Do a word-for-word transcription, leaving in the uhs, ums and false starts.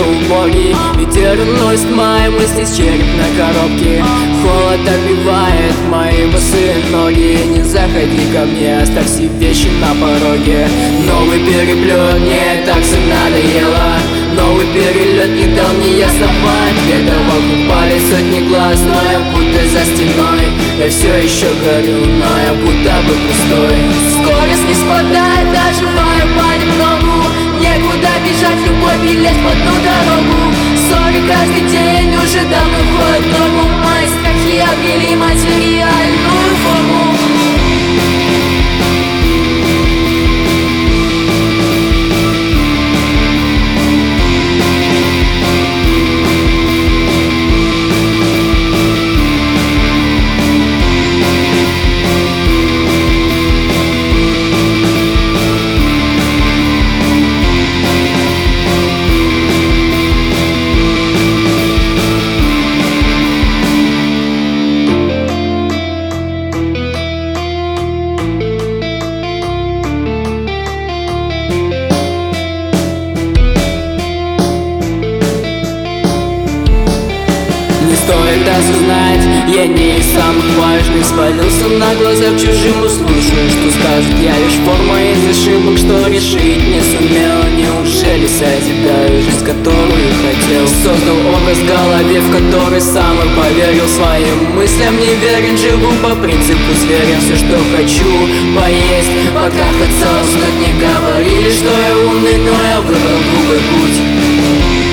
убогий. Ветер уносит мои мысли с черепной коробки. Холод обвивает мои босые ноги. Не заходи ко мне, оставь все вещи на пороге. Новый переплет, мне так все надоело. Новый перелет не дал мне ясно спать. Где-то вокруг пали сотни глаз, но я будто за стеной. Я все еще горю, но я будто бы пустой. Скорость не спадает, оживаю понемногу. Некуда бежать, любовь и лезть по одну дорогу. Ссоры каждый день уже давно входят в норму. Мои страхи обрели материальную форму. Стоит осознать, я не из самых важных. Спалился на глазах чужим, услышал, что скажет. Я лишь форма из ошибок, что решить не сумел. Неужели созидаю жизнь, которую хотел? Создал образ в голове, в который сам и поверил. Своим мыслям не верен, живу по принципу зверя. Все, что хочу, поесть, потрахаться, уснуть. Не говорили, что я умный, но я выбрал другой путь.